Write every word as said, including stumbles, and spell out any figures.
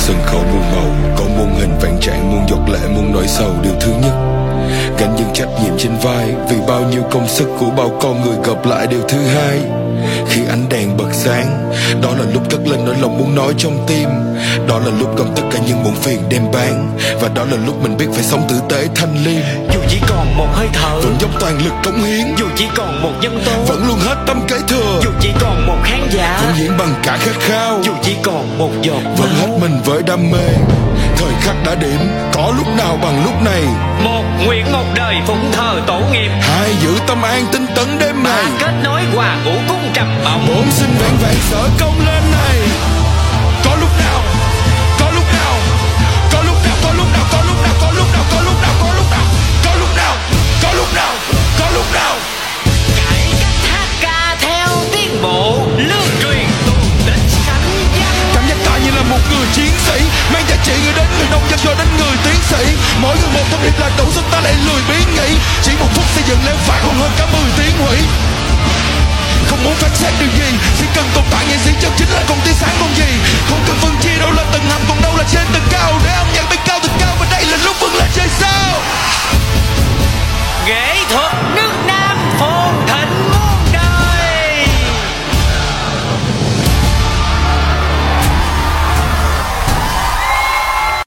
sân khấu muôn màu, có muôn hình vạn trạng, muôn giọt lệ, muôn nỗi sầu. Điều thứ nhất, gánh những trách nhiệm trên vai, vì bao nhiêu công sức của bao con người gộp lại. Điều thứ hai, khi ánh đèn bật sáng, đó là lúc cất lên nỗi lòng muốn nói trong tim. Đó là lúc gom tất cả những muộn phiền đem bán, và đó là lúc mình biết phải sống tử tế thanh liêm. Dù chỉ còn một hơi thở, vẫn dốc toàn lực cống hiến. dù chỉ còn một nhân tố, vẫn luôn hết tâm kế thừa. dù chỉ còn một khán giả, vẫn diễn bằng cả khát khao. dù chỉ còn một giọt vẫn máu. hết mình với đam mê. Thời khắc đã điểm, có lúc nào bằng lúc này. Một nguyện một đời phụng thờ tổ nghiệp, hai giữ tâm an tinh tấn đêm ba này. kết nối hòa ngũ cung trầm bổng, bốn xin vẹn vẹn sở công lên này. Có lúc nào, có lúc nào, có lúc nào, có lúc nào, có lúc nào, có lúc nào, có lúc nào, có lúc nào, có lúc nào, có lúc nào, có lúc nào. cải cách hát ca theo tiến bộ, lưu truyền tuồng tích sanh dân. Cảm giác ta như là một người chiến sĩ, mang giá trị người đến người nông dân cho đến người tiến sĩ. Mỗi người một thông điệp là đủ, sức ta lại lười biếng.